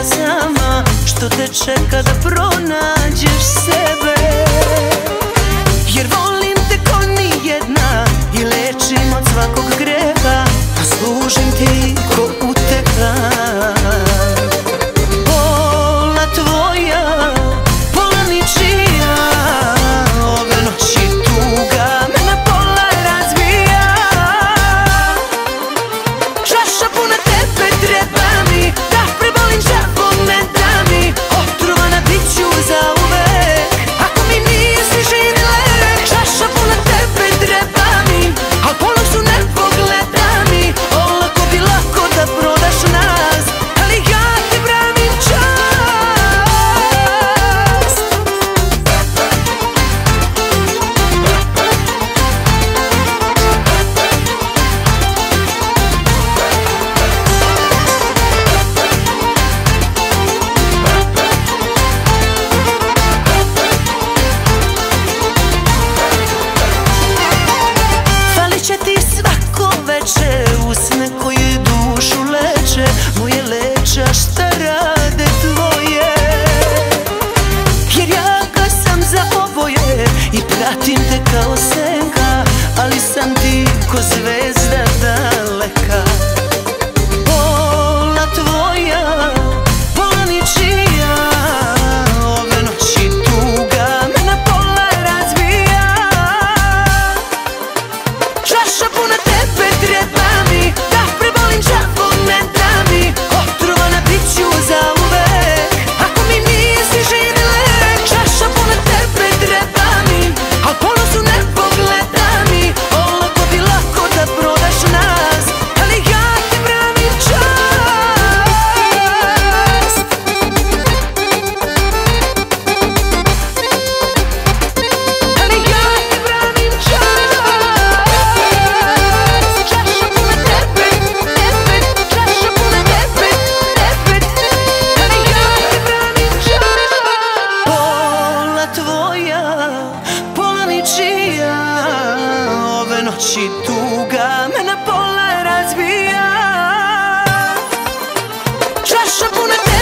stazama što te čeka da pronađeš sebe. Jer volim te ko nijedna i lečim od svakog greha, a služim ti ko uteha. Pola tvoja, pola ničija, ove noći tuga me na pola razbija. Čaša puna tebe treba mi, da prebolim žabu ne da mi, otrovana bit ću zauvek ako mi nisi živ lek. Čaša puna tebe treba mi, al pola su ne pogleda mi. Olako bi lako da prodaš nas, ali ja te branim čast. Falit će ti svako veče usne koje dušu leče, moje leđa šta rade tvoje. Jer ja ga sam za oboje i pratim te kao senka, ali sam ti ko zvezda daleka. Pola tvoja, pola ničija, ove noći tuga me na pola razbija. Čaša puna tebe treba mi, da prebolim žabu ne da mi, otrovana bit ću zauvek ako mi nisi živ lek. Čaša puna tebe treba mi, al pola su ne pogleda mi. Olako bi lako da prodaš nas, ali ja te branim čast. Ali ja te branim čast. Čaša puna tebe, čaša puna tebe, ali ja te branim čast. Pola tvoja, pola ničija, ove noći tuga me na pola razbija. Čaša puna tebe.